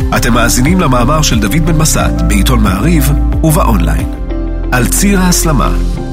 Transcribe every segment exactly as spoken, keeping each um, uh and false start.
אתם מאזינים למאמר של דוד בן מסת בעיתון מעריב ובאונליין. על ציר ההסלמה.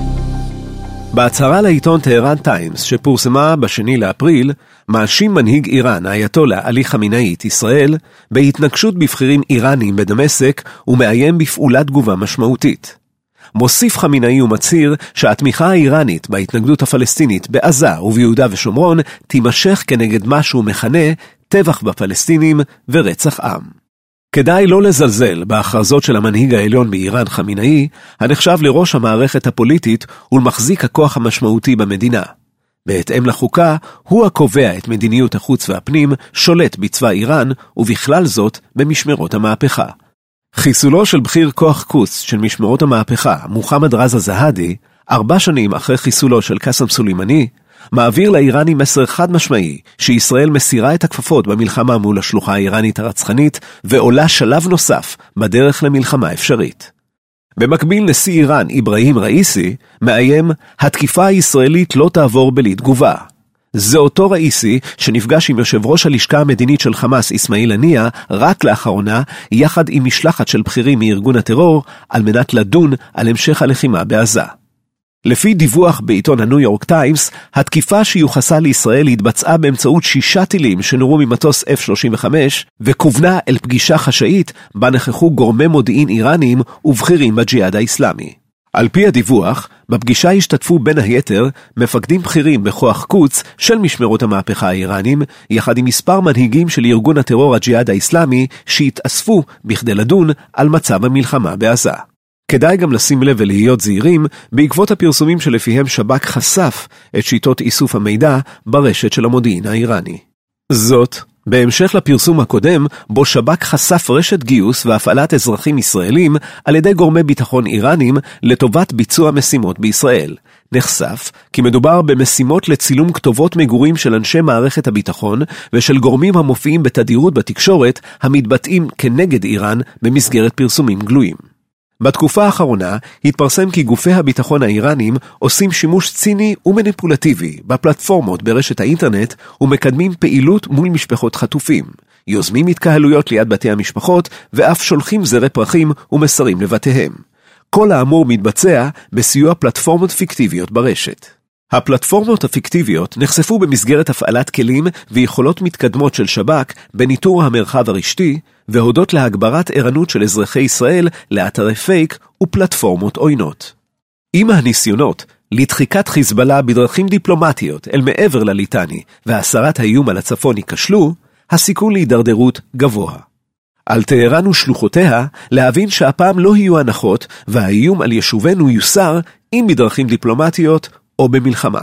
בהצהרה לעיתון טהרן טיימס שפורסמה בשני לאפריל, מאשים מנהיג איראן, האייתולה עלי חמינאי את ישראל, בהתנגשות בבחירים איראנים בדמשק ומאיים בפעולת תגובה משמעותית. מוסיף חמינאי ומצהיר שהתמיכה האיראנית בהתנגדות הפלסטינית בעזה וביהודה ושומרון תימשך כנגד מה שהוא מכנה טבח בפלסטינים ורצח עם. כדאי לא לזלזל בהכרזות של המנהיג העליון באיראן חמינאי, הנחשב לראש המערכת הפוליטית ולמחזיק הכוח המשמעותי במדינה. בהתאם לחוקה, הוא הקובע את מדיניות החוץ והפנים, שולט בצבא איראן, ובכלל זאת במשמרות המהפכה. חיסולו של בכיר כוח קוץ של משמרות המהפכה, מוחמד רזה זהדי, ארבע שנים אחרי חיסולו של קאסם סולימני, מעביר לאיראנים מסר חד משמעי שישראל מסירה את הכפפות במלחמה מול השלוחה האיראנית הרצחנית ועולה שלב נוסף בדרך למלחמה אפשרית. במקביל נשיא איראן אברהים ראיסי מאיים התקיפה הישראלית לא תעבור בלי תגובה. זה אותו ראיסי שנפגש עם יושב ראש הלשכה המדינית של חמאס אסמאעיל הנייה רק לאחרונה יחד עם משלחת של בכירים מארגון הטרור על מנת לדון על המשך הלחימה בעזה. לפי דיווח בעיתון הניו יורק טיימס, התקיפה שיוחסה לישראל התבצעה באמצעות שישה טילים שנורו ממטוס אף שלושים וחמש, וכוונה אל פגישה חשאית בה נכחו גורמי מודיעין איראנים ובכירים בג'יהאד האסלאמי. על פי הדיווח, בפגישה השתתפו בין היתר מפקדים בכירים בכוח קוץ של משמרות המהפכה האיראנים, יחד עם מספר מנהיגים של ארגון הטרור הג'יהאד האסלאמי שהתאספו בכדי לדון על מצב המלחמה בעזה. כדאי גם לשים לב ולהיות זהירים בעקבות הפרסומים שלפיהם שב"כ חשף את שיטות איסוף המידע ברשת של המודיעין האיראני. זאת, בהמשך לפרסום הקודם, בו שב"כ חשף רשת גיוס והפעלת אזרחים ישראלים על ידי גורמי ביטחון איראנים לטובת ביצוע משימות בישראל. נחשף כי מדובר במשימות לצילום כתובות מגורים של אנשי מערכת הביטחון ושל גורמים המופיעים בתדירות בתקשורת המתבטאים כנגד איראן במסגרת פרסומים גלויים. בתקופה האחרונה התפרסם כי גופי הביטחון האיראנים עושים שימוש ציני ומניפולטיבי בפלטפורמות ברשת האינטרנט ומקדמים פעילות מול משפחות חטופים, יוזמים התקהלויות ליד בתי המשפחות ואף שולחים זרי פרחים ומסרים לבתיהם. כל האמור מתבצע בסיוע פלטפורמות פיקטיביות ברשת. הפלטפורמות הפיקטיביות נחשפו במסגרת הפעלת כלים ויכולות מתקדמות של שב"כ בניטור המרחב הרשתי, והודות להגברת ערנות של אזרחי ישראל לאתרי פייק ופלטפורמות עוינות. עם הניסיונות לדחיקת חיזבאללה בדרכים דיפלומטיות אל מעבר לליטני והסרת האיום על הצפון ייכשלו, הסיכון להידרדרות גבוה. על טהרן ושלוחותיה להבין שהפעם לא יהיו הנחות והאיום על יישובנו יוסר אם בדרכים דיפלומטיות או במלחמה.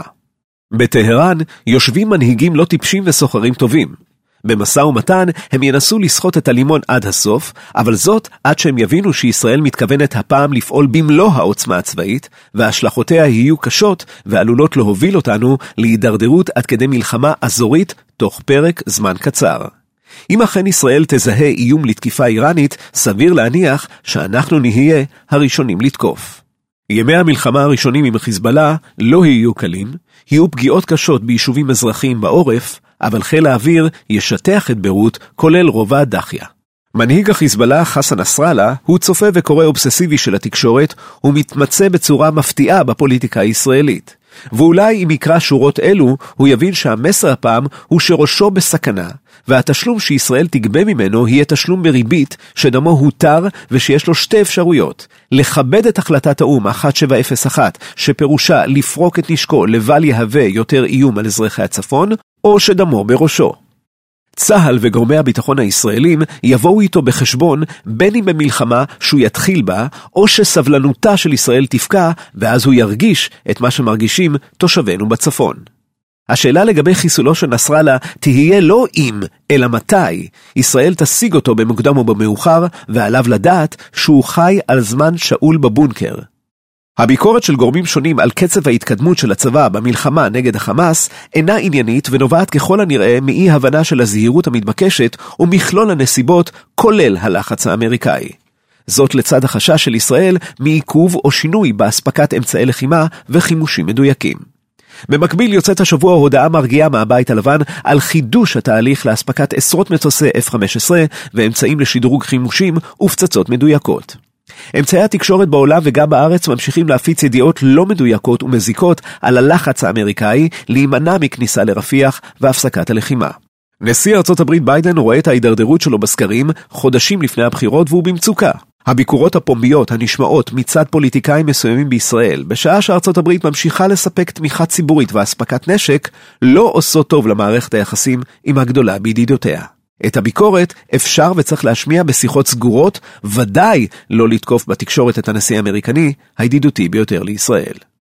בטהרן יושבים מנהיגים לא טיפשים וסוחרים טובים. במשא ומתן הם ינסו לסחוט את הלימון עד הסוף, אבל זאת עד שהם יבינו שישראל מתכוונת הפעם לפעול במלוא העוצמה הצבאית, והשלכותיה יהיו קשות ועלולות להוביל אותנו להידרדרות עד כדי מלחמה אזורית תוך פרק זמן קצר. אם אכן ישראל תזהה איום לתקיפה איראנית, סביר להניח שאנחנו נהיה הראשונים לתקוף. ימי המלחמה הראשונים עם חיזבאללה לא יהיו קלים, יהיו פגיעות קשות ביישובים אזרחיים בעורף, אבל חיל האוויר ישטח את ביירות, כולל רובע דחיה. מנהיג החיזבאללה, חסן נסראללה, הוא צופה וקורא אובססיבי של התקשורת, ומתמצא בצורה מפתיעה בפוליטיקה הישראלית. ואולי אם יקרא שורות אלו, הוא יבין שהמסר הפעם הוא שראשו בסכנה, והתשלום שישראל תגבה ממנו יהיה תשלום בריבית שדמו הותר ושיש לו שתי אפשרויות. לכבד את החלטת האום אחת שבע אפס אחת, שפירושה לפרוק את נשקו לבל יהווה יותר איום על אזרחי הצפון, או שדמו בראשו. צה"ל וגורמי הביטחון הישראלים יבואו איתו בחשבון בין אם במלחמה שהוא יתחיל בה, או שסבלנותה של ישראל תפקע, ואז הוא ירגיש את מה שמרגישים תושבינו בצפון. השאלה לגבי חיסולו של נסראללה תהיה לא אם, אלא מתי. ישראל תשיג אותו במוקדם או במאוחר, ועליו לדעת שהוא חי על זמן שאול בבונקר. הביקורת של גורמים שונים על קצב ההתקדמות של הצבא במלחמה נגד החמאס אינה עניינית ונובעת ככל הנראה מאי הבנה של הזהירות המתבקשת ומכלול הנסיבות כולל הלחץ האמריקאי. זאת לצד החשש של ישראל מעיכוב או שינוי בהספקת אמצעי לחימה וחימושים מדויקים. במקביל יוצאת השבוע הודעה מרגיעה מהבית הלבן על חידוש התהליך להספקת עשרות מטוסי אף חמש עשרה ואמצעים לשדרוג חימושים ופצצות מדויקות. אמצעי התקשורת בעולם וגם בארץ ממשיכים להפיץ ידיעות לא מדויקות ומזיקות על הלחץ האמריקאי להימנע מכניסה לרפיח והפסקת הלחימה. נשיא ארצות הברית ביידן רואה את ההידרדרות שלו בסקרים חודשים לפני הבחירות והוא במצוקה. הביקורות הפומביות הנשמעות מצד פוליטיקאים מסוימים בישראל, בשעה שארצות הברית ממשיכה לספק תמיכה ציבורית והספקת נשק, לא עושות טוב למערכת היחסים עם הגדולה בידידותיה. את הביקורת אפשר וצריך להשמיע בשיחות סגורות, ודאי לא לתקוף בתקשורת את הנשיא האמריקני, הידידותי ביותר לישראל.